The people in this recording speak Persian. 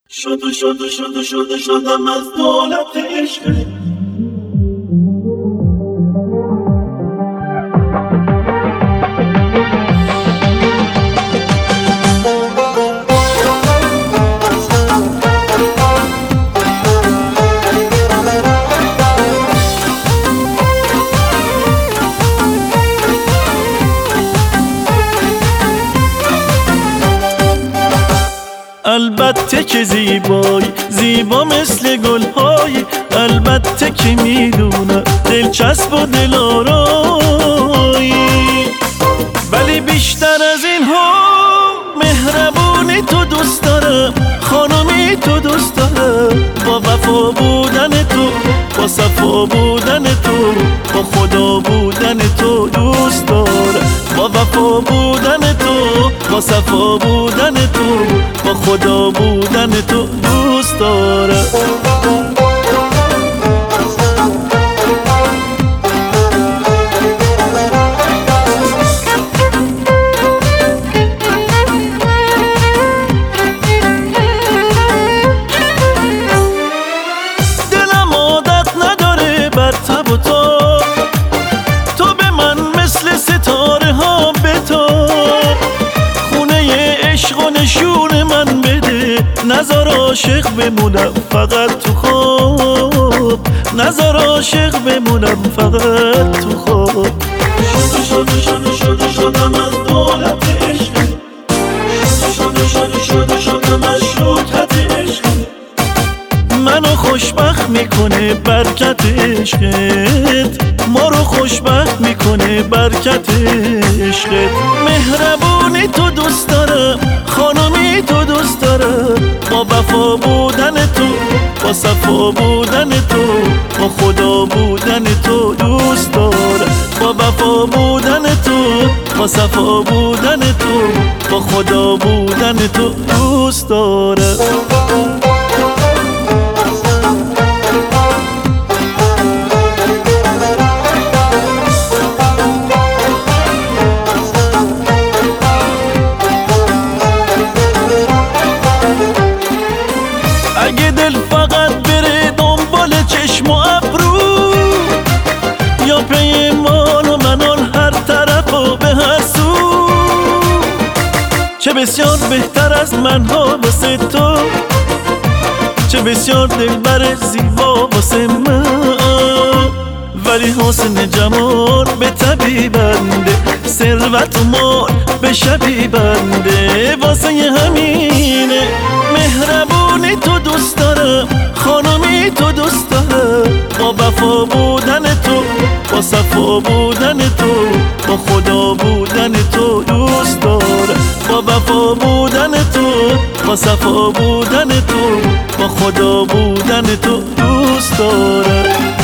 شدم از دولت عشق. البته که زیبایی، زیبا مثل گل‌های، البته که میدونم دلچسب و دلارایی، ولی بیشتر از این ها مهربونی تو دوست دارم، خانمی تو دوست دارم، با وفا بودن تو، با صفا بودن تو، با خدا بودن تو دوست دارم، با وفا بودن تو، با صفا بودن تو، با خدا بودن تو دوست دارم. دلم عادت نداره بر تب و تاب، تو به من مثل ستاره ها بتاب، خونه عشق و نشون من بده، نذار عاشق بمونم فقط تو خواب، نذار عاشق بمونم فقط تو خواب. شدم از دولت عشق. شدم از شوکت عشق. منو خوشبخت میکنه برکت عشقت، ما رو خوشبخت میکنه برکت عشقت، مهربونی تو دوست دارم، خانمی تو دوست دارم، با وفا بودن تو، با صفا بودن تو، با خدا بودن تو دوست دارم، با وفا بودن تو، با صفا بودن تو، با خدا بودن تو دوست دارم. اگه دل فقط بره دنبال چشم و ابرو، یا پی مال و منال هر طرف و به هر سو، چه بسیار بهتر از منها واسه تو، چه بسیار دلبر زیبا واسه من، ولی حسن جمال به طبی بنده، ثروت و مال به شبی بنده، واسه همینه مهربونی تو دوست دارم، خانمی تو دوست دارم، با وفا بودن تو، با صفا بودن تو، با خدا بودن تو دوست دارم، با وفا بودن تو، با صفا بودن تو، با خدا بودن تو دوست دارم.